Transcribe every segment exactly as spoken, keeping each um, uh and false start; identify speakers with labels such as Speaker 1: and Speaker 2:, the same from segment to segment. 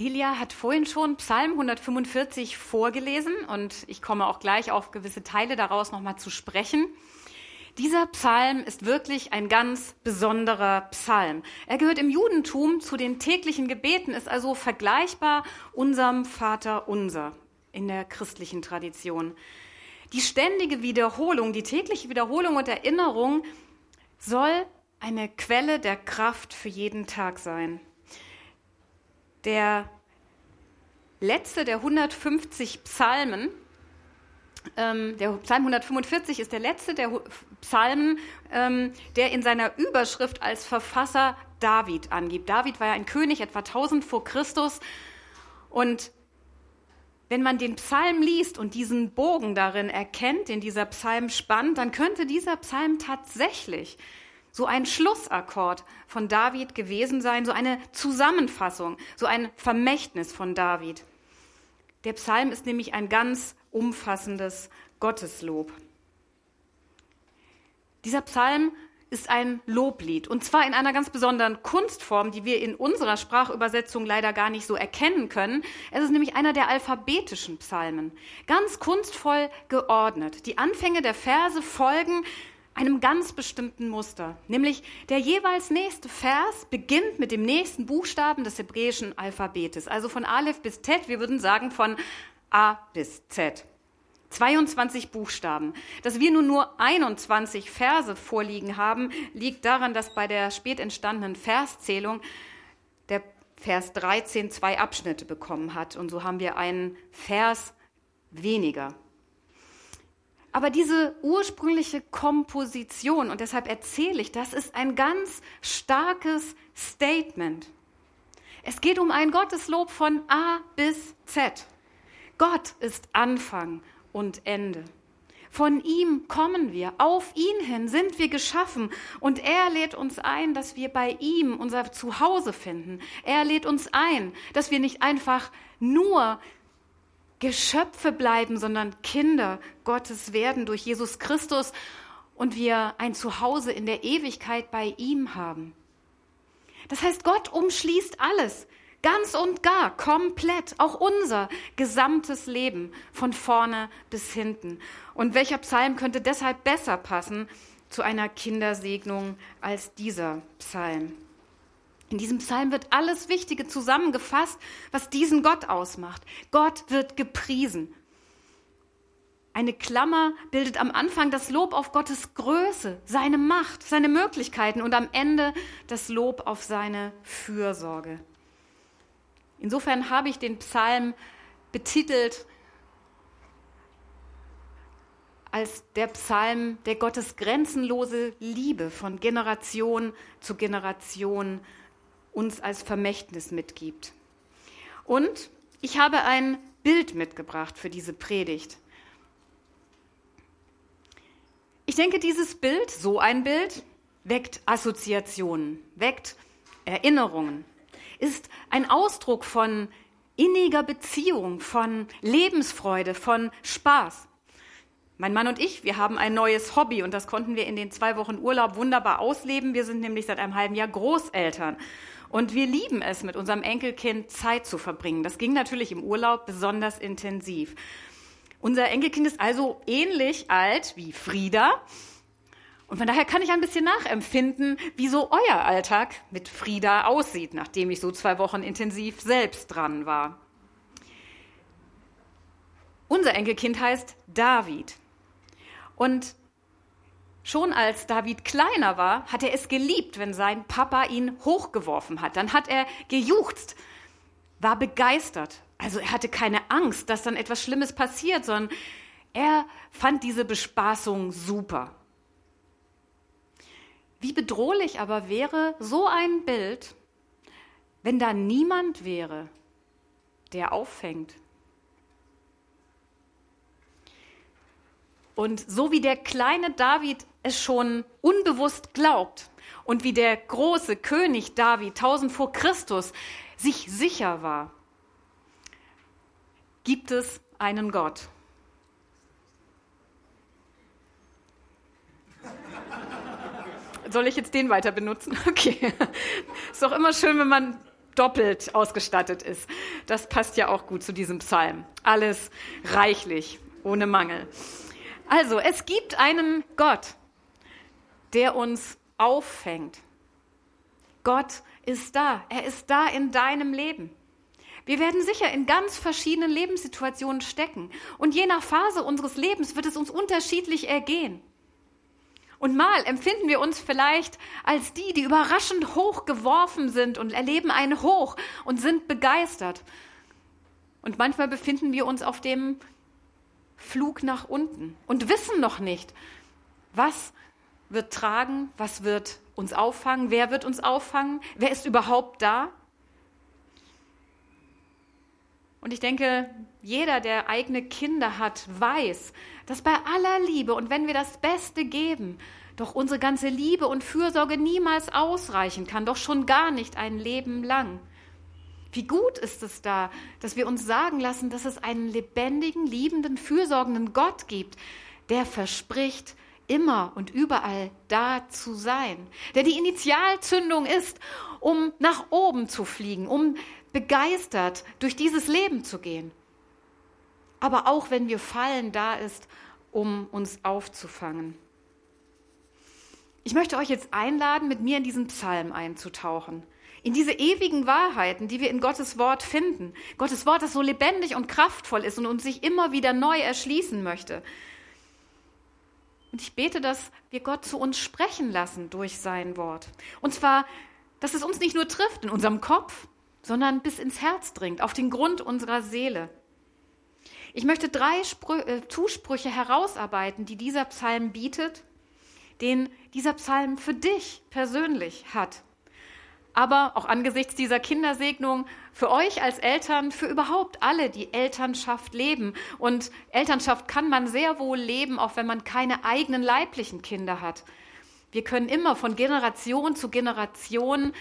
Speaker 1: Delia hat vorhin schon Psalm hundertfünfundvierzig vorgelesen und ich komme auch gleich auf gewisse Teile daraus nochmal zu sprechen. Dieser Psalm ist wirklich ein ganz besonderer Psalm. Er gehört im Judentum zu den täglichen Gebeten, ist also vergleichbar unserem Vater Unser in der christlichen Tradition. Die ständige Wiederholung, die tägliche Wiederholung und Erinnerung soll eine Quelle der Kraft für jeden Tag sein. Der letzte der hundertfünfzig Psalmen, ähm, der Psalm hundertfünfundvierzig ist der letzte der Psalmen, ähm, der in seiner Überschrift als Verfasser David angibt. David war ja ein König, etwa tausend vor Christus. Und wenn man den Psalm liest und diesen Bogen darin erkennt, den dieser Psalm spannt, dann könnte dieser Psalm tatsächlich so ein Schlussakkord von David gewesen sein, so eine Zusammenfassung, so ein Vermächtnis von David. Der Psalm ist nämlich ein ganz umfassendes Gotteslob. Dieser Psalm ist ein Loblied, und zwar in einer ganz besonderen Kunstform, die wir in unserer Sprachübersetzung leider gar nicht so erkennen können. Es ist nämlich einer der alphabetischen Psalmen, ganz kunstvoll geordnet. Die Anfänge der Verse folgen einem ganz bestimmten Muster, nämlich der jeweils nächste Vers beginnt mit dem nächsten Buchstaben des hebräischen Alphabetes, also von Aleph bis Tet, wir würden sagen von A bis Z. zweiundzwanzig Buchstaben. Dass wir nun nur einundzwanzig Verse vorliegen haben, liegt daran, dass bei der spät entstandenen Verszählung der Vers dreizehn zwei Abschnitte bekommen hat, und so haben wir einen Vers weniger. Aber diese ursprüngliche Komposition, und deshalb erzähle ich, das ist ein ganz starkes Statement. Es geht um ein Gotteslob von A bis Z. Gott ist Anfang und Ende. Von ihm kommen wir, auf ihn hin sind wir geschaffen, und er lädt uns ein, dass wir bei ihm unser Zuhause finden. Er lädt uns ein, dass wir nicht einfach nur Geschöpfe bleiben, sondern Kinder Gottes werden durch Jesus Christus und wir ein Zuhause in der Ewigkeit bei ihm haben. Das heißt, Gott umschließt alles, ganz und gar, komplett, auch unser gesamtes Leben, von vorne bis hinten. Und welcher Psalm könnte deshalb besser passen zu einer Kindersegnung als dieser Psalm? In diesem Psalm wird alles Wichtige zusammengefasst, was diesen Gott ausmacht. Gott wird gepriesen. Eine Klammer bildet am Anfang das Lob auf Gottes Größe, seine Macht, seine Möglichkeiten und am Ende das Lob auf seine Fürsorge. Insofern habe ich den Psalm betitelt als der Psalm, der Gottes grenzenlose Liebe von Generation zu Generation uns als Vermächtnis mitgibt. Und ich habe ein Bild mitgebracht für diese Predigt. Ich denke, dieses Bild, so ein Bild, weckt Assoziationen, weckt Erinnerungen, ist ein Ausdruck von inniger Beziehung, von Lebensfreude, von Spaß. Mein Mann und ich, wir haben ein neues Hobby und das konnten wir in den zwei Wochen Urlaub wunderbar ausleben. Wir sind nämlich seit einem halben Jahr Großeltern. Und wir lieben es, mit unserem Enkelkind Zeit zu verbringen. Das ging natürlich im Urlaub besonders intensiv. Unser Enkelkind ist also ähnlich alt wie Frieda. Und von daher kann ich ein bisschen nachempfinden, wie so euer Alltag mit Frieda aussieht, nachdem ich so zwei Wochen intensiv selbst dran war. Unser Enkelkind heißt David. Und schon als David kleiner war, hat er es geliebt, wenn sein Papa ihn hochgeworfen hat. Dann hat er gejuchzt, war begeistert. Also er hatte keine Angst, dass dann etwas Schlimmes passiert, sondern er fand diese Bespaßung super. Wie bedrohlich aber wäre so ein Bild, wenn da niemand wäre, der auffängt. Und so wie der kleine David es schon unbewusst glaubt und wie der große König David tausend vor Christus sich sicher war, gibt es einen Gott. Soll ich jetzt den weiter benutzen? Okay. Ist doch immer schön, wenn man doppelt ausgestattet ist. Das passt ja auch gut zu diesem Psalm. Alles reichlich, ohne Mangel. Also, es gibt einen Gott, der uns auffängt. Gott ist da. Er ist da in deinem Leben. Wir werden sicher in ganz verschiedenen Lebenssituationen stecken. Und je nach Phase unseres Lebens wird es uns unterschiedlich ergehen. Und mal empfinden wir uns vielleicht als die, die überraschend hoch geworfen sind und erleben einen Hoch und sind begeistert. Und manchmal befinden wir uns auf dem Flug nach unten und wissen noch nicht, was wird tragen, was wird uns auffangen, wer wird uns auffangen, wer ist überhaupt da? Und ich denke, jeder, der eigene Kinder hat, weiß, dass bei aller Liebe und wenn wir das Beste geben, doch unsere ganze Liebe und Fürsorge niemals ausreichen kann, doch schon gar nicht ein Leben lang. Wie gut ist es da, dass wir uns sagen lassen, dass es einen lebendigen, liebenden, fürsorgenden Gott gibt, der verspricht, immer und überall da zu sein, der die Initialzündung ist, um nach oben zu fliegen, um begeistert durch dieses Leben zu gehen. Aber auch wenn wir fallen, da ist, um uns aufzufangen. Ich möchte euch jetzt einladen, mit mir in diesen Psalm einzutauchen. In diese ewigen Wahrheiten, die wir in Gottes Wort finden. Gottes Wort, das so lebendig und kraftvoll ist und uns sich immer wieder neu erschließen möchte. Und ich bete, dass wir Gott zu uns sprechen lassen durch sein Wort. Und zwar, dass es uns nicht nur trifft in unserem Kopf, sondern bis ins Herz dringt, auf den Grund unserer Seele. Ich möchte drei Sprü- äh, Zusprüche herausarbeiten, die dieser Psalm bietet, den dieser Psalm für dich persönlich hat. Aber auch angesichts dieser Kindersegnung für euch als Eltern, für überhaupt alle, die Elternschaft leben. Und Elternschaft kann man sehr wohl leben, auch wenn man keine eigenen leiblichen Kinder hat. Wir können immer von Generation zu Generation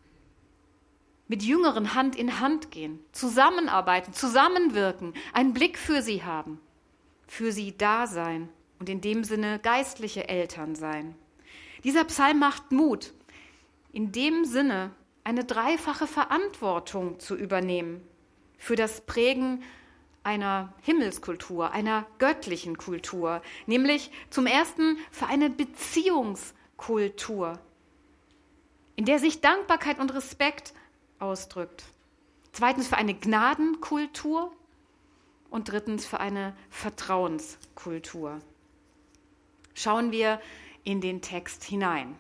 Speaker 1: mit Jüngeren Hand in Hand gehen, zusammenarbeiten, zusammenwirken, einen Blick für sie haben, für sie da sein und in dem Sinne geistliche Eltern sein. Dieser Psalm macht Mut, in dem Sinne eine dreifache Verantwortung zu übernehmen für das Prägen einer Himmelskultur, einer göttlichen Kultur, nämlich zum ersten für eine Beziehungskultur, in der sich Dankbarkeit und Respekt ausdrückt. Zweitens für eine Gnadenkultur und drittens für eine Vertrauenskultur. Schauen wir in den Text hinein.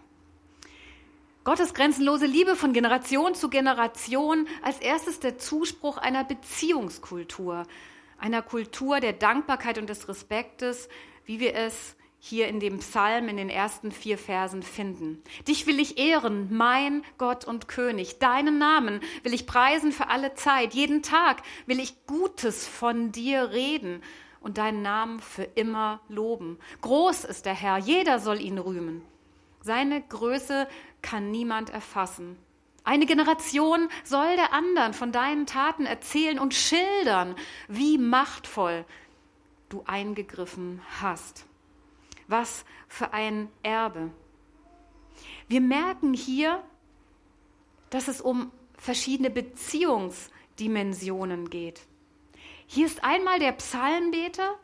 Speaker 1: Gottes grenzenlose Liebe von Generation zu Generation, als erstes der Zuspruch einer Beziehungskultur, einer Kultur der Dankbarkeit und des Respektes, wie wir es hier in dem Psalm in den ersten vier Versen finden. Dich will ich ehren, mein Gott und König. Deinen Namen will ich preisen für alle Zeit. Jeden Tag will ich Gutes von dir reden und deinen Namen für immer loben. Groß ist der Herr, jeder soll ihn rühmen. Seine Größe kann niemand erfassen. Eine Generation soll der anderen von deinen Taten erzählen und schildern, wie machtvoll du eingegriffen hast. Was für ein Erbe. Wir merken hier, dass es um verschiedene Beziehungsdimensionen geht. Hier ist einmal der Psalmbeter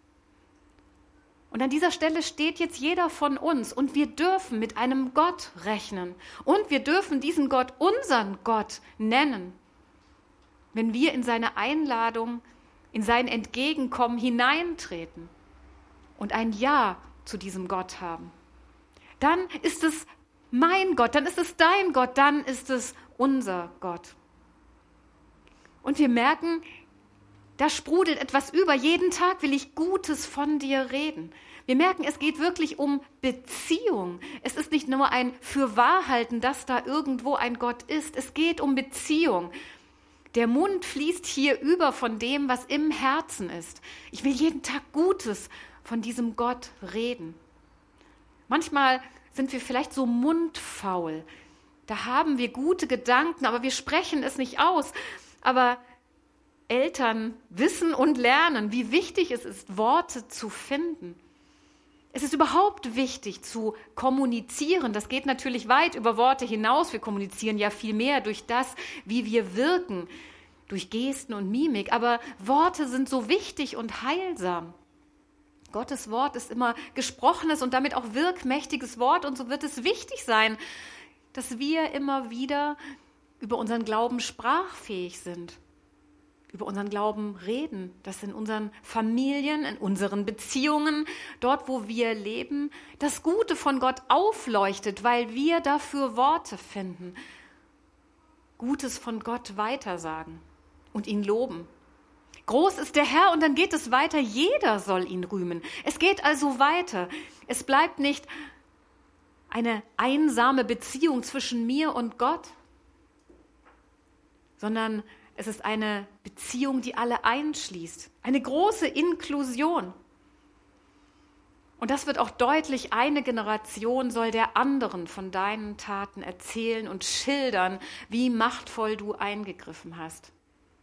Speaker 1: und an dieser Stelle steht jetzt jeder von uns und wir dürfen mit einem Gott rechnen und wir dürfen diesen Gott unseren Gott nennen, wenn wir in seine Einladung, in sein Entgegenkommen hineintreten und ein Ja zu diesem Gott haben. Dann ist es mein Gott, dann ist es dein Gott, dann ist es unser Gott. Und wir merken, da sprudelt etwas über. Jeden Tag will ich Gutes von dir reden. Wir merken, es geht wirklich um Beziehung. Es ist nicht nur ein Fürwahrhalten, dass da irgendwo ein Gott ist. Es geht um Beziehung. Der Mund fließt hier über von dem, was im Herzen ist. Ich will jeden Tag Gutes von diesem Gott reden. Manchmal sind wir vielleicht so mundfaul. Da haben wir gute Gedanken, aber wir sprechen es nicht aus. Aber Eltern wissen und lernen, wie wichtig es ist, Worte zu finden. Es ist überhaupt wichtig zu kommunizieren. Das geht natürlich weit über Worte hinaus. Wir kommunizieren ja viel mehr durch das, wie wir wirken, durch Gesten und Mimik. Aber Worte sind so wichtig und heilsam. Gottes Wort ist immer gesprochenes und damit auch wirkmächtiges Wort. Und so wird es wichtig sein, dass wir immer wieder über unseren Glauben sprachfähig sind. Über unseren Glauben reden, dass in unseren Familien, in unseren Beziehungen, dort, wo wir leben, das Gute von Gott aufleuchtet, weil wir dafür Worte finden. Gutes von Gott weitersagen und ihn loben. Groß ist der Herr und dann geht es weiter, jeder soll ihn rühmen. Es geht also weiter. Es bleibt nicht eine einsame Beziehung zwischen mir und Gott, sondern es ist eine Beziehung, die alle einschließt. Eine große Inklusion. Und das wird auch deutlich, eine Generation soll der anderen von deinen Taten erzählen und schildern, wie machtvoll du eingegriffen hast.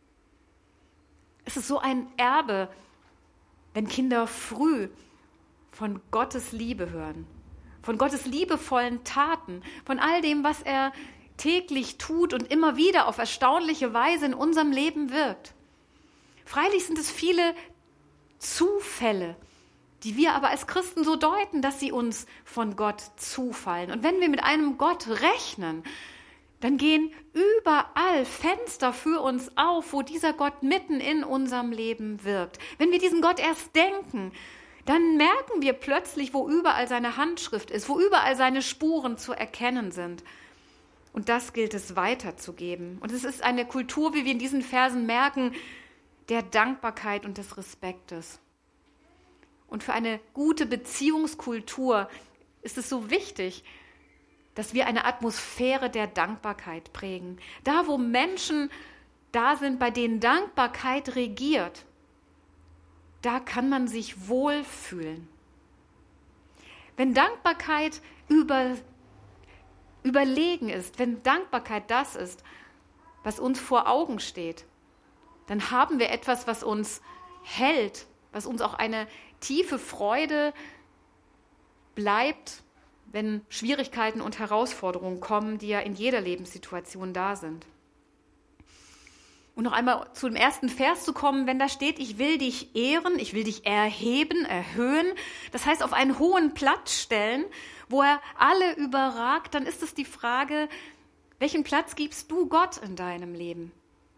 Speaker 1: Es ist so ein Erbe, wenn Kinder früh von Gottes Liebe hören, von Gottes liebevollen Taten, von all dem, was er täglich tut und immer wieder auf erstaunliche Weise in unserem Leben wirkt. Freilich sind es viele Zufälle, die wir aber als Christen so deuten, dass sie uns von Gott zufallen. Und wenn wir mit einem Gott rechnen, dann gehen überall Fenster für uns auf, wo dieser Gott mitten in unserem Leben wirkt. Wenn wir diesen Gott erst denken, dann merken wir plötzlich, wo überall seine Handschrift ist, wo überall seine Spuren zu erkennen sind. Und das gilt es weiterzugeben. Und es ist eine Kultur, wie wir in diesen Versen merken, der Dankbarkeit und des Respektes. Und für eine gute Beziehungskultur ist es so wichtig, dass wir eine Atmosphäre der Dankbarkeit prägen. Da, wo Menschen da sind, bei denen Dankbarkeit regiert, da kann man sich wohlfühlen. Wenn Dankbarkeit über überlegen ist, wenn Dankbarkeit das ist, was uns vor Augen steht, dann haben wir etwas, was uns hält, was uns auch eine tiefe Freude bleibt, wenn Schwierigkeiten und Herausforderungen kommen, die ja in jeder Lebenssituation da sind. Und noch einmal zu dem ersten Vers zu kommen, wenn da steht, ich will dich ehren, ich will dich erheben, erhöhen, das heißt auf einen hohen Platz stellen, wo er alle überragt, dann ist es die Frage, welchen Platz gibst du Gott in deinem Leben?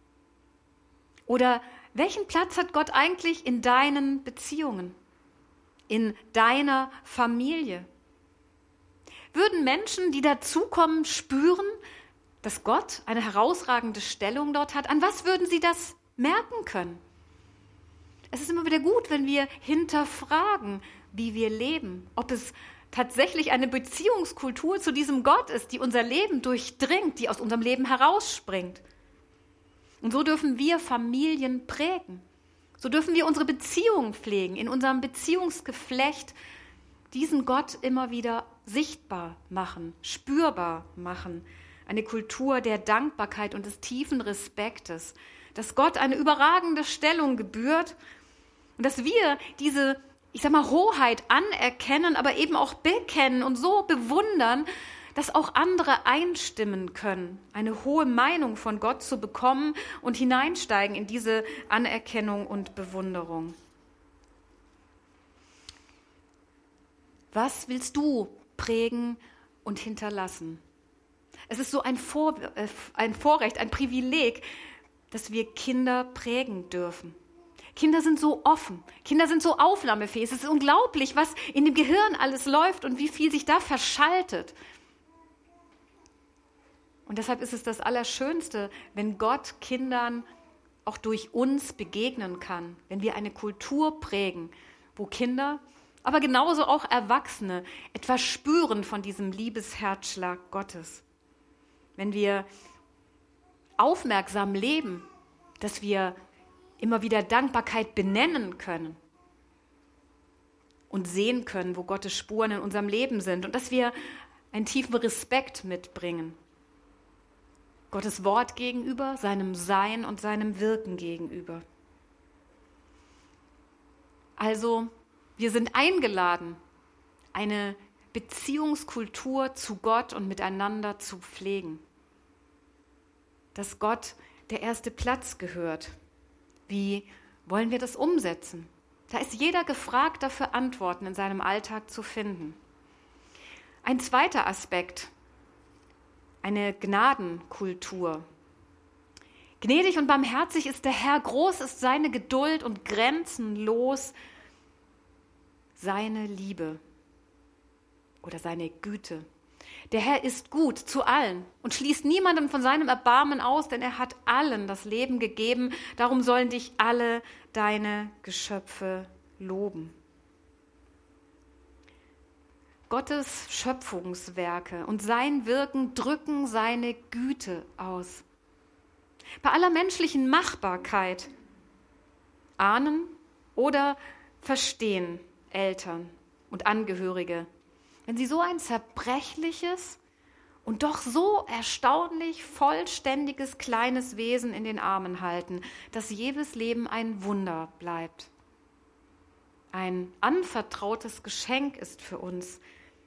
Speaker 1: Oder welchen Platz hat Gott eigentlich in deinen Beziehungen, in deiner Familie? Würden Menschen, die dazukommen, spüren, dass Gott eine herausragende Stellung dort hat? An was würden sie das merken können? Es ist immer wieder gut, wenn wir hinterfragen, wie wir leben, ob es tatsächlich eine Beziehungskultur zu diesem Gott ist, die unser Leben durchdringt, die aus unserem Leben herausspringt. Und so dürfen wir Familien prägen. So dürfen wir unsere Beziehungen pflegen, in unserem Beziehungsgeflecht diesen Gott immer wieder sichtbar machen, spürbar machen. Eine Kultur der Dankbarkeit und des tiefen Respektes, dass Gott eine überragende Stellung gebührt und dass wir diese, ich sag mal, Hoheit anerkennen, aber eben auch bekennen und so bewundern, dass auch andere einstimmen können, eine hohe Meinung von Gott zu bekommen und hineinsteigen in diese Anerkennung und Bewunderung. Was willst du prägen und hinterlassen? Es ist so ein, Vor, äh, ein Vorrecht, ein Privileg, dass wir Kinder prägen dürfen. Kinder sind so offen, Kinder sind so aufnahmefähig. Es ist unglaublich, was in dem Gehirn alles läuft und wie viel sich da verschaltet. Und deshalb ist es das Allerschönste, wenn Gott Kindern auch durch uns begegnen kann, wenn wir eine Kultur prägen, wo Kinder, aber genauso auch Erwachsene etwas spüren von diesem Liebesherzschlag Gottes. Wenn wir aufmerksam leben, dass wir immer wieder Dankbarkeit benennen können und sehen können, wo Gottes Spuren in unserem Leben sind und dass wir einen tiefen Respekt mitbringen. Gottes Wort gegenüber, seinem Sein und seinem Wirken gegenüber. Also, wir sind eingeladen, eine Beziehungskultur zu Gott und miteinander zu pflegen. Dass Gott der erste Platz gehört. Wie wollen wir das umsetzen? Da ist jeder gefragt, dafür Antworten in seinem Alltag zu finden. Ein zweiter Aspekt, eine Gnadenkultur. Gnädig und barmherzig ist der Herr, groß ist seine Geduld und grenzenlos seine Liebe oder seine Güte. Der Herr ist gut zu allen und schließt niemandem von seinem Erbarmen aus, denn er hat allen das Leben gegeben. Darum sollen dich alle deine Geschöpfe loben. Gottes Schöpfungswerke und sein Wirken drücken seine Güte aus. Bei aller menschlichen Machbarkeit ahnen oder verstehen Eltern und Angehörige, wenn sie so ein zerbrechliches und doch so erstaunlich vollständiges kleines Wesen in den Armen halten, dass jedes Leben ein Wunder bleibt. Ein anvertrautes Geschenk ist für uns.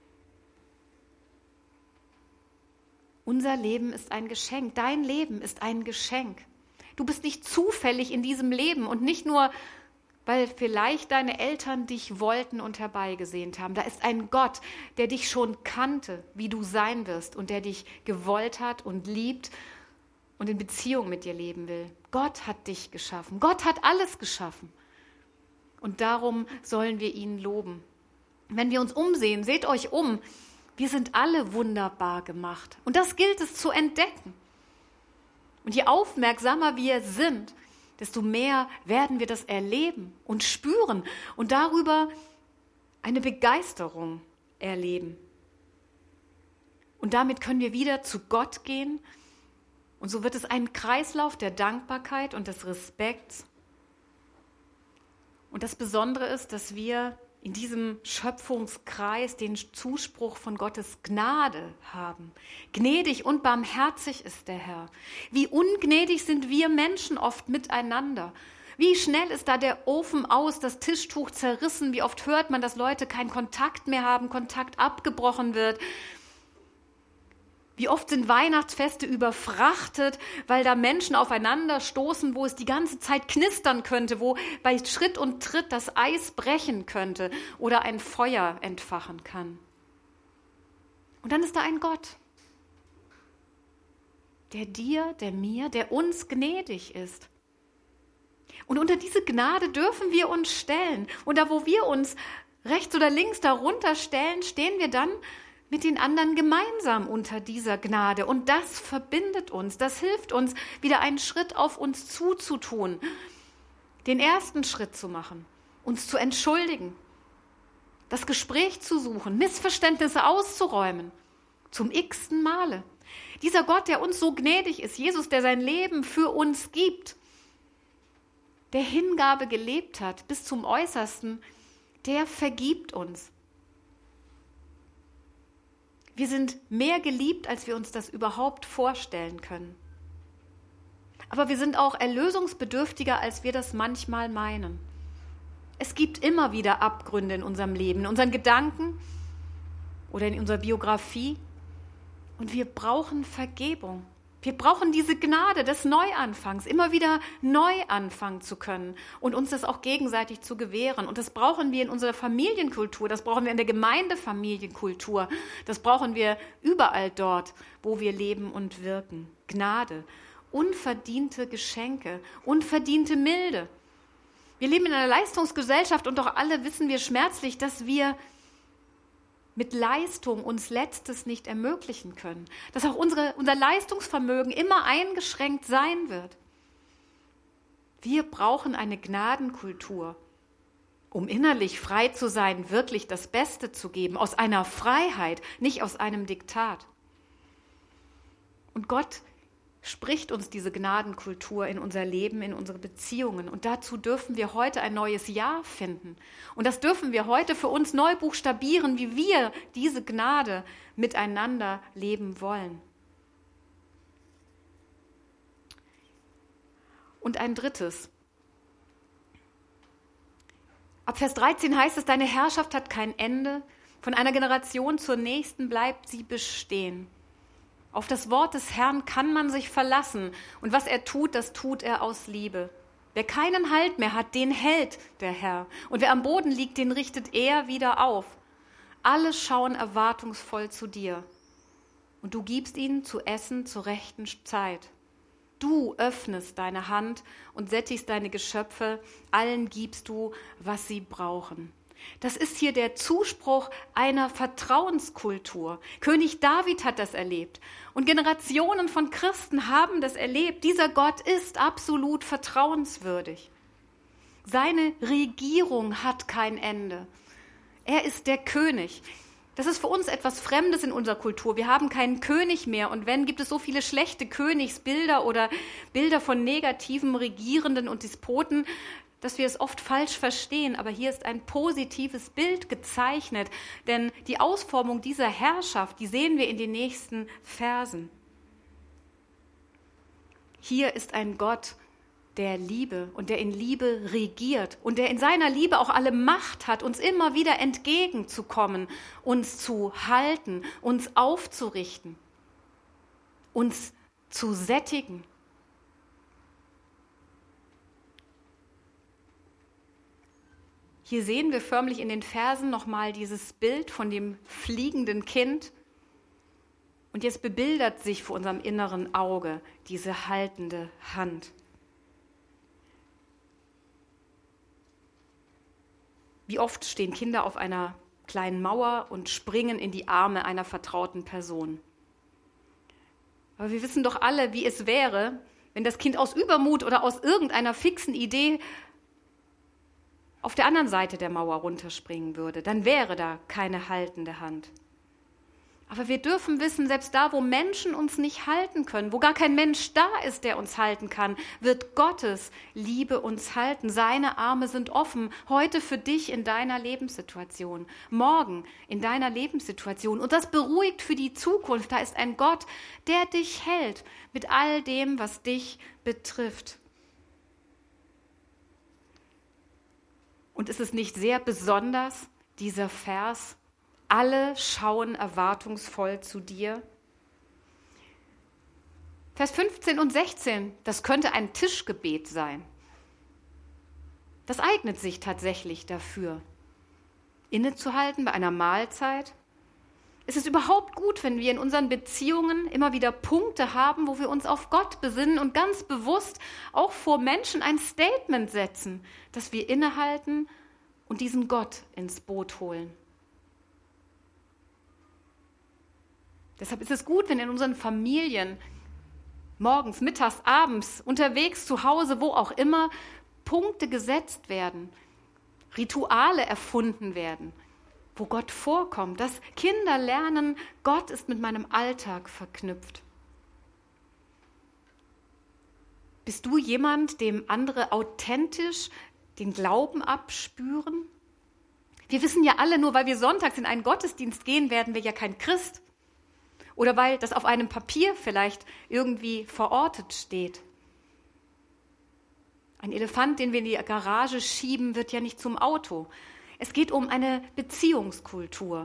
Speaker 1: Unser Leben ist ein Geschenk, dein Leben ist ein Geschenk. Du bist nicht zufällig in diesem Leben und nicht nur, weil vielleicht deine Eltern dich wollten und herbeigesehnt haben. Da ist ein Gott, der dich schon kannte, wie du sein wirst und der dich gewollt hat und liebt und in Beziehung mit dir leben will. Gott hat dich geschaffen. Gott hat alles geschaffen. Und darum sollen wir ihn loben. Wenn wir uns umsehen, seht euch um, wir sind alle wunderbar gemacht. Und das gilt es zu entdecken. Und je aufmerksamer wir sind, desto mehr werden wir das erleben und spüren und darüber eine Begeisterung erleben. Und damit können wir wieder zu Gott gehen. Und so wird es ein Kreislauf der Dankbarkeit und des Respekts. Und das Besondere ist, dass wir in diesem Schöpfungskreis den Zuspruch von Gottes Gnade haben. Gnädig und barmherzig ist der Herr. Wie ungnädig sind wir Menschen oft miteinander. Wie schnell ist da der Ofen aus, das Tischtuch zerrissen. Wie oft hört man, dass Leute keinen Kontakt mehr haben, Kontakt abgebrochen wird. Wie oft sind Weihnachtsfeste überfrachtet, weil da Menschen aufeinander stoßen, wo es die ganze Zeit knistern könnte, wo bei Schritt und Tritt das Eis brechen könnte oder ein Feuer entfachen kann. Und dann ist da ein Gott, der dir, der mir, der uns gnädig ist. Und unter diese Gnade dürfen wir uns stellen. Und da, wo wir uns rechts oder links darunter stellen, stehen wir dann mit den anderen gemeinsam unter dieser Gnade. Und das verbindet uns, das hilft uns, wieder einen Schritt auf uns zuzutun, den ersten Schritt zu machen, uns zu entschuldigen, das Gespräch zu suchen, Missverständnisse auszuräumen, zum x-ten Male. Dieser Gott, der uns so gnädig ist, Jesus, der sein Leben für uns gibt, der Hingabe gelebt hat bis zum Äußersten, der vergibt uns. Wir sind mehr geliebt, als wir uns das überhaupt vorstellen können. Aber wir sind auch erlösungsbedürftiger, als wir das manchmal meinen. Es gibt immer wieder Abgründe in unserem Leben, in unseren Gedanken oder in unserer Biografie. Und wir brauchen Vergebung. Wir brauchen diese Gnade des Neuanfangs, immer wieder neu anfangen zu können und uns das auch gegenseitig zu gewähren. Und das brauchen wir in unserer Familienkultur, das brauchen wir in der Gemeindefamilienkultur, das brauchen wir überall dort, wo wir leben und wirken. Gnade, unverdiente Geschenke, unverdiente Milde. Wir leben in einer Leistungsgesellschaft und doch alle wissen wir schmerzlich, dass wir mit Leistung uns Letztes nicht ermöglichen können, dass auch unsere, unser Leistungsvermögen immer eingeschränkt sein wird. Wir brauchen eine Gnadenkultur, um innerlich frei zu sein, wirklich das Beste zu geben, aus einer Freiheit, nicht aus einem Diktat. Und Gott spricht uns diese Gnadenkultur in unser Leben, in unsere Beziehungen. Und dazu dürfen wir heute ein neues Ja finden. Und das dürfen wir heute für uns neu buchstabieren, wie wir diese Gnade miteinander leben wollen. Und ein drittes. Ab Vers dreizehn heißt es, deine Herrschaft hat kein Ende, Von einer Generation zur nächsten bleibt sie bestehen. Auf das Wort des Herrn kann man sich verlassen. Und was er tut, das tut er aus Liebe. Wer keinen Halt mehr hat, den hält der Herr. Und wer am Boden liegt, den richtet er wieder auf. Alle schauen erwartungsvoll zu dir. Und du gibst ihnen zu essen zur rechten Zeit. Du öffnest deine Hand und sättigst deine Geschöpfe. Allen gibst du, was sie brauchen. Das ist hier der Zuspruch einer Vertrauenskultur. König David hat das erlebt und Generationen von Christen haben das erlebt. Dieser Gott ist absolut vertrauenswürdig. Seine Regierung hat kein Ende. Er ist der König. Das ist für uns etwas Fremdes in unserer Kultur. Wir haben keinen König mehr und wenn, gibt es so viele schlechte Königsbilder oder Bilder von negativen Regierenden und Despoten, dass wir es oft falsch verstehen, aber hier ist ein positives Bild gezeichnet, denn die Ausformung dieser Herrschaft, die sehen wir in den nächsten Versen. Hier ist ein Gott der Liebe und der in Liebe regiert und der in seiner Liebe auch alle Macht hat, uns immer wieder entgegenzukommen, uns zu halten, uns aufzurichten, uns zu sättigen. Hier sehen wir förmlich in den Versen nochmal dieses Bild von dem fliegenden Kind. Und jetzt bebildert sich vor unserem inneren Auge diese haltende Hand. Wie oft stehen Kinder auf einer kleinen Mauer und springen in die Arme einer vertrauten Person. Aber wir wissen doch alle, wie es wäre, wenn das Kind aus Übermut oder aus irgendeiner fixen Idee auf der anderen Seite der Mauer runterspringen würde, dann wäre da keine haltende Hand. Aber wir dürfen wissen, selbst da, wo Menschen uns nicht halten können, wo gar kein Mensch da ist, der uns halten kann, wird Gottes Liebe uns halten. Seine Arme sind offen, heute für dich in deiner Lebenssituation, morgen in deiner Lebenssituation. Und das beruhigt für die Zukunft. Da ist ein Gott, der dich hält mit all dem, was dich betrifft. Und ist es nicht sehr besonders, dieser Vers? Alle schauen erwartungsvoll zu dir. Vers fünfzehn und sechzehn, das könnte ein Tischgebet sein. Das eignet sich tatsächlich dafür, innezuhalten bei einer Mahlzeit. Es ist überhaupt gut, wenn wir in unseren Beziehungen immer wieder Punkte haben, wo wir uns auf Gott besinnen und ganz bewusst auch vor Menschen ein Statement setzen, dass wir innehalten und diesen Gott ins Boot holen. Deshalb ist es gut, wenn in unseren Familien morgens, mittags, abends, unterwegs, zu Hause, wo auch immer, Punkte gesetzt werden, Rituale erfunden werden, wo Gott vorkommt, dass Kinder lernen, Gott ist mit meinem Alltag verknüpft. Bist du jemand, dem andere authentisch den Glauben abspüren? Wir wissen ja alle, nur weil wir sonntags in einen Gottesdienst gehen, werden wir ja kein Christ. Oder weil das auf einem Papier vielleicht irgendwie verortet steht. Ein Elefant, den wir in die Garage schieben, wird ja nicht zum Auto. Es geht um eine Beziehungskultur.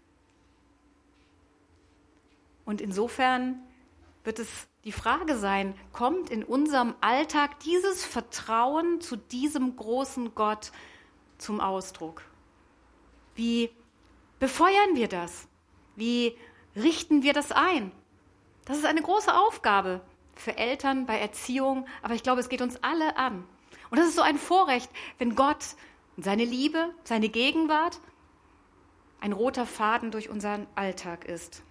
Speaker 1: Und insofern wird es die Frage sein, kommt in unserem Alltag dieses Vertrauen zu diesem großen Gott zum Ausdruck? Wie befeuern wir das? Wie richten wir das ein? Das ist eine große Aufgabe für Eltern bei Erziehung, aber ich glaube, es geht uns alle an. Und das ist so ein Vorrecht, wenn Gott und seine Liebe, seine Gegenwart ein roter Faden durch unseren Alltag ist.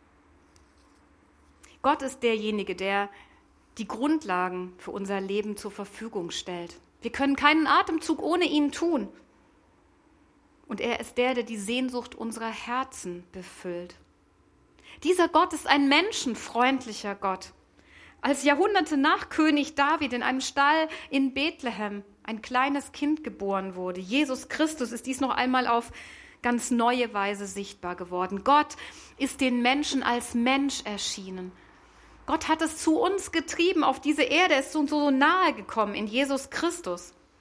Speaker 1: Gott ist derjenige, der die Grundlagen für unser Leben zur Verfügung stellt. Wir können keinen Atemzug ohne ihn tun. Und er ist der, der die Sehnsucht unserer Herzen befüllt. Dieser Gott ist ein menschenfreundlicher Gott. Als Jahrhunderte nach König David in einem Stall in Bethlehem ein kleines Kind geboren wurde, Jesus Christus, ist dies noch einmal auf ganz neue Weise sichtbar geworden. Gott ist den Menschen als Mensch erschienen. Gott hat es zu uns getrieben auf diese Erde, ist uns so nahe gekommen in Jesus Christus.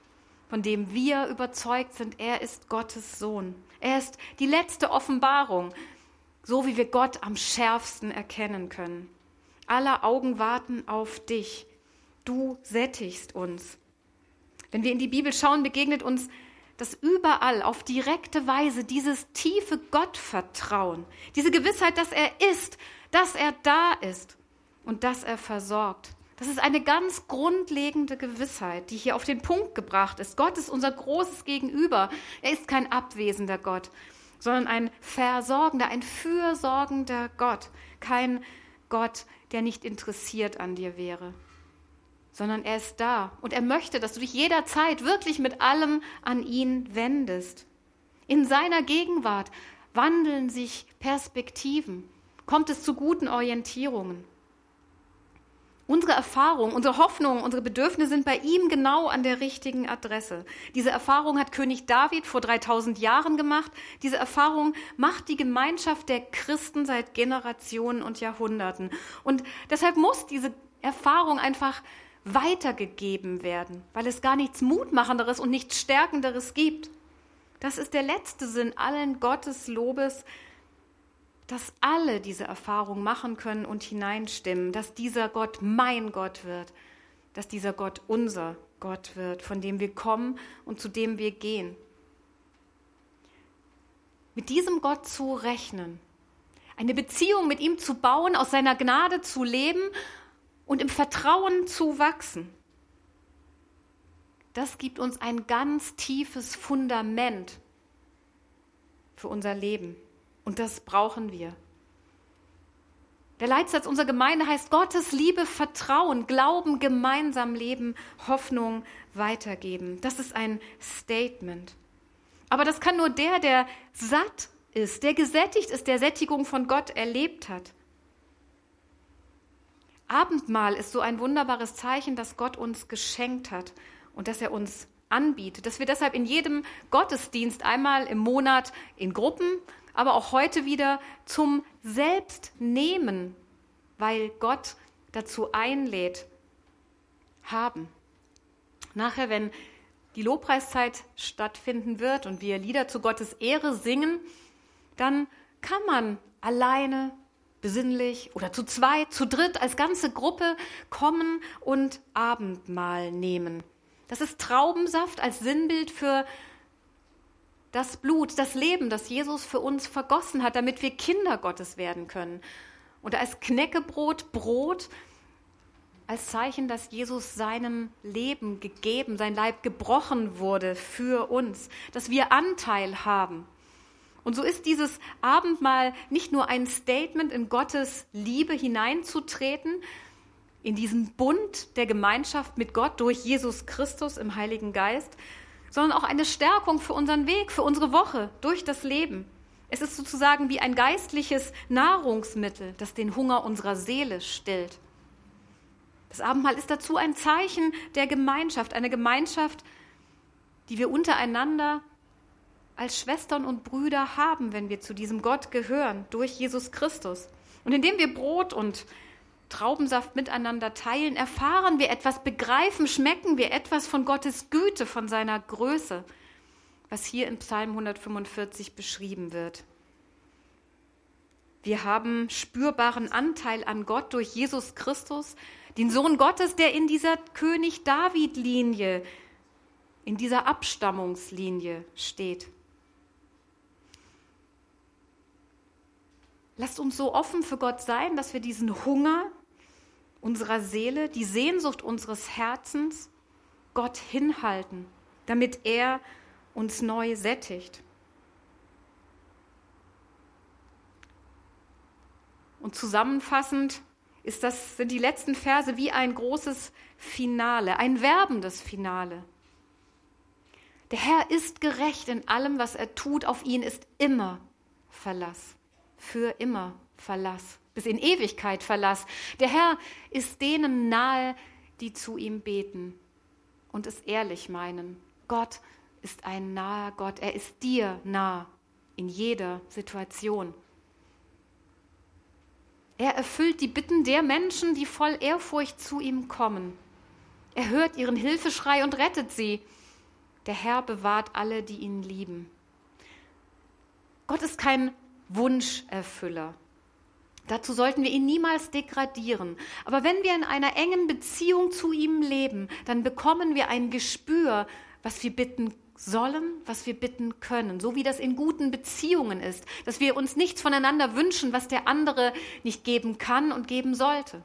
Speaker 1: von dem wir überzeugt sind, er ist Gottes Sohn. Er ist die letzte Offenbarung, so wie wir Gott am schärfsten erkennen können. Aller Augen warten auf dich. Du sättigst uns. Wenn wir in die Bibel schauen, begegnet uns das überall auf direkte Weise, dieses tiefe Gottvertrauen, diese Gewissheit, dass er ist, dass er da ist und dass er versorgt. Das ist eine ganz grundlegende Gewissheit, die hier auf den Punkt gebracht ist. Gott ist unser großes Gegenüber. Er ist kein abwesender Gott, sondern ein versorgender, ein fürsorgender Gott. Kein Gott, der nicht interessiert an dir wäre, sondern er ist da und er möchte, dass du dich jederzeit wirklich mit allem an ihn wendest. In seiner Gegenwart wandeln sich Perspektiven, kommt es zu guten Orientierungen. Unsere Erfahrung, unsere Hoffnung, unsere Bedürfnisse sind bei ihm genau an der richtigen Adresse. Diese Erfahrung hat König David vor dreitausend Jahren gemacht. Diese Erfahrung macht die Gemeinschaft der Christen seit Generationen und Jahrhunderten. Und deshalb muss diese Erfahrung einfach weitergegeben werden, weil es gar nichts Mutmachenderes und nichts Stärkenderes gibt. Das ist der letzte Sinn allen Gotteslobes, dass alle diese Erfahrung machen können und hineinstimmen, dass dieser Gott mein Gott wird, dass dieser Gott unser Gott wird, von dem wir kommen und zu dem wir gehen. Mit diesem Gott zu rechnen, eine Beziehung mit ihm zu bauen, aus seiner Gnade zu leben und im Vertrauen zu wachsen, das gibt uns ein ganz tiefes Fundament für unser Leben. Und das brauchen wir. Der Leitsatz unserer Gemeinde heißt Gottes Liebe, Vertrauen, Glauben, gemeinsam leben, Hoffnung weitergeben. Das ist ein Statement. Aber das kann nur der, der satt ist, der gesättigt ist, der Sättigung von Gott erlebt hat. Abendmahl ist so ein wunderbares Zeichen, das Gott uns geschenkt hat und das er uns anbietet. Dass wir deshalb in jedem Gottesdienst einmal im Monat in Gruppen, aber auch heute wieder zum Selbstnehmen, weil Gott dazu einlädt, haben. Nachher, wenn die Lobpreiszeit stattfinden wird und wir Lieder zu Gottes Ehre singen, dann kann man alleine, besinnlich oder zu zweit, zu dritt, als ganze Gruppe kommen und Abendmahl nehmen. Das ist Traubensaft als Sinnbild für das Blut, das Leben, das Jesus für uns vergossen hat, damit wir Kinder Gottes werden können. Und als Knäckebrot, Brot, als Zeichen, dass Jesus seinem Leben gegeben, sein Leib gebrochen wurde für uns, dass wir Anteil haben. Und so ist dieses Abendmahl nicht nur ein Statement, in Gottes Liebe hineinzutreten, in diesen Bund der Gemeinschaft mit Gott durch Jesus Christus im Heiligen Geist, sondern auch eine Stärkung für unseren Weg, für unsere Woche, durch das Leben. Es ist sozusagen wie ein geistliches Nahrungsmittel, das den Hunger unserer Seele stillt. Das Abendmahl ist dazu ein Zeichen der Gemeinschaft, eine Gemeinschaft, die wir untereinander als Schwestern und Brüder haben, wenn wir zu diesem Gott gehören, durch Jesus Christus. Und indem wir Brot und Traubensaft miteinander teilen, erfahren wir etwas, begreifen, schmecken wir etwas von Gottes Güte, von seiner Größe, was hier in Psalm hundertfünfundvierzig beschrieben wird. Wir haben spürbaren Anteil an Gott durch Jesus Christus, den Sohn Gottes, der in dieser König-David-Linie, in dieser Abstammungslinie steht. Lasst uns so offen für Gott sein, dass wir diesen Hunger unserer Seele, die Sehnsucht unseres Herzens Gott hinhalten, damit er uns neu sättigt. Und zusammenfassend ist das, sind die letzten Verse wie ein großes Finale, ein werbendes Finale. Der Herr ist gerecht in allem, was er tut. Auf ihn ist immer Verlass, für immer Verlass, bis in Ewigkeit Verlass. Der Herr ist denen nahe, die zu ihm beten und es ehrlich meinen. Gott ist ein naher Gott. Er ist dir nah in jeder Situation. Er erfüllt die Bitten der Menschen, die voll Ehrfurcht zu ihm kommen. Er hört ihren Hilfeschrei und rettet sie. Der Herr bewahrt alle, die ihn lieben. Gott ist kein Wunscherfüller. Dazu sollten wir ihn niemals degradieren. Aber wenn wir in einer engen Beziehung zu ihm leben, dann bekommen wir ein Gespür, was wir bitten sollen, was wir bitten können. So wie das in guten Beziehungen ist, dass wir uns nichts voneinander wünschen, was der andere nicht geben kann und geben sollte.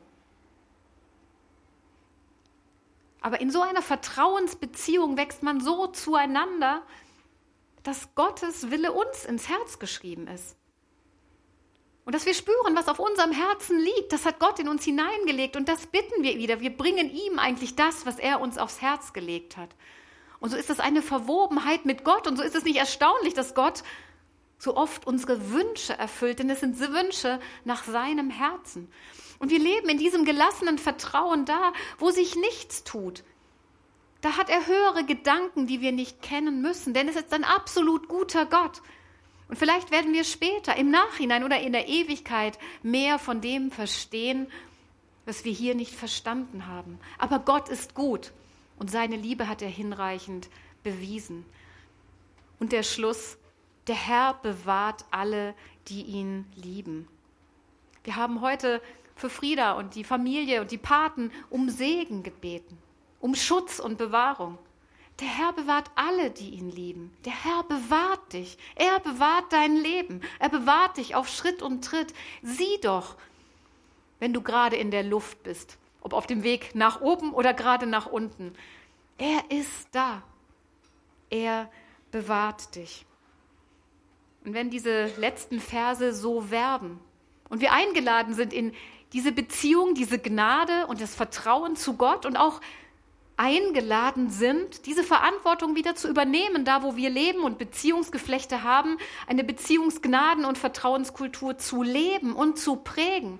Speaker 1: Aber in so einer Vertrauensbeziehung wächst man so zueinander, dass Gottes Wille uns ins Herz geschrieben ist. Und dass wir spüren, was auf unserem Herzen liegt, das hat Gott in uns hineingelegt und das bitten wir wieder. Wir bringen ihm eigentlich das, was er uns aufs Herz gelegt hat. Und so ist es eine Verwobenheit mit Gott und so ist es nicht erstaunlich, dass Gott so oft unsere Wünsche erfüllt, denn es sind Wünsche nach seinem Herzen. Und wir leben in diesem gelassenen Vertrauen da, wo sich nichts tut. Da hat er höhere Gedanken, die wir nicht kennen müssen, denn es ist ein absolut guter Gott. Und vielleicht werden wir später, im Nachhinein oder in der Ewigkeit, mehr von dem verstehen, was wir hier nicht verstanden haben. Aber Gott ist gut und seine Liebe hat er hinreichend bewiesen. Und der Schluss, der Herr bewahrt alle, die ihn lieben. Wir haben heute für Frieda und die Familie und die Paten um Segen gebeten, um Schutz und Bewahrung. Der Herr bewahrt alle, die ihn lieben. Der Herr bewahrt dich. Er bewahrt dein Leben. Er bewahrt dich auf Schritt und Tritt. Sieh doch, wenn du gerade in der Luft bist, ob auf dem Weg nach oben oder gerade nach unten. Er ist da. Er bewahrt dich. Und wenn diese letzten Verse so werben und wir eingeladen sind in diese Beziehung, diese Gnade und das Vertrauen zu Gott und auch eingeladen sind, diese Verantwortung wieder zu übernehmen, da wo wir leben und Beziehungsgeflechte haben, eine Beziehungsgnaden- und Vertrauenskultur zu leben und zu prägen.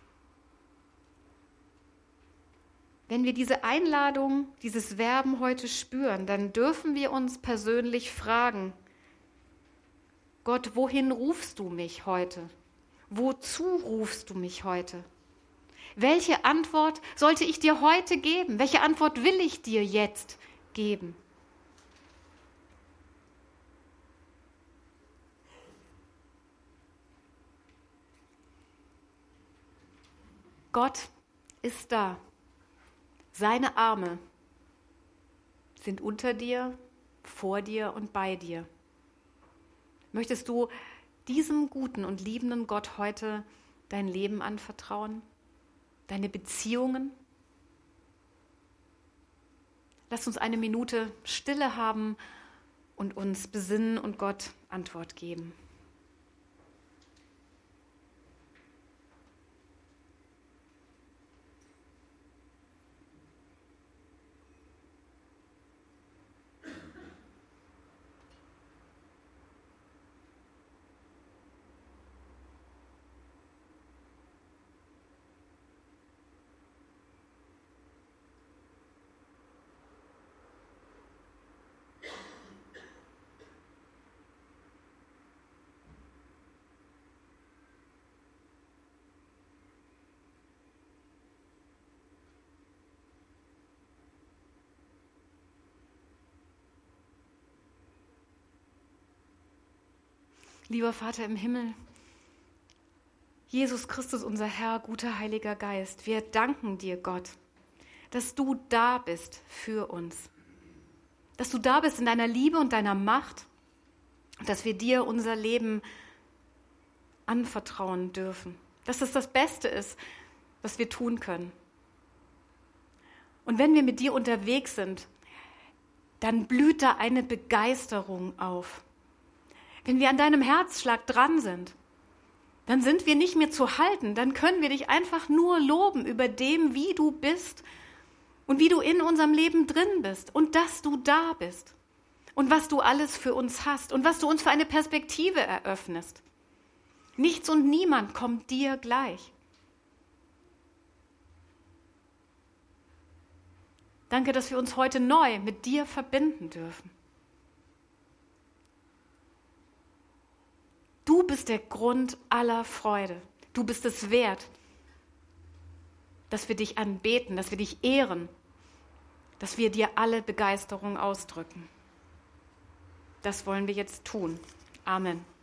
Speaker 1: Wenn wir diese Einladung, dieses Werben heute spüren, dann dürfen wir uns persönlich fragen, Gott, wohin rufst du mich heute? Wozu rufst du mich heute? Welche Antwort sollte ich dir heute geben? Welche Antwort will ich dir jetzt geben? Gott ist da. Seine Arme sind unter dir, vor dir und bei dir. Möchtest du diesem guten und liebenden Gott heute dein Leben anvertrauen? Deine Beziehungen? Lass uns eine Minute Stille haben und uns besinnen und Gott Antwort geben. Lieber Vater im Himmel, Jesus Christus, unser Herr, guter Heiliger Geist, wir danken dir, Gott, dass du da bist für uns, dass du da bist in deiner Liebe und deiner Macht und dass wir dir unser Leben anvertrauen dürfen, dass das das Beste ist, was wir tun können. Und wenn wir mit dir unterwegs sind, dann blüht da eine Begeisterung auf. Wenn wir an deinem Herzschlag dran sind, dann sind wir nicht mehr zu halten, dann können wir dich einfach nur loben über dem, wie du bist und wie du in unserem Leben drin bist und dass du da bist und was du alles für uns hast und was du uns für eine Perspektive eröffnest. Nichts und niemand kommt dir gleich. Danke, dass wir uns heute neu mit dir verbinden dürfen. Du bist der Grund aller Freude. Du bist es wert, dass wir dich anbeten, dass wir dich ehren, dass wir dir alle Begeisterung ausdrücken. das wollen wir jetzt tun. Amen.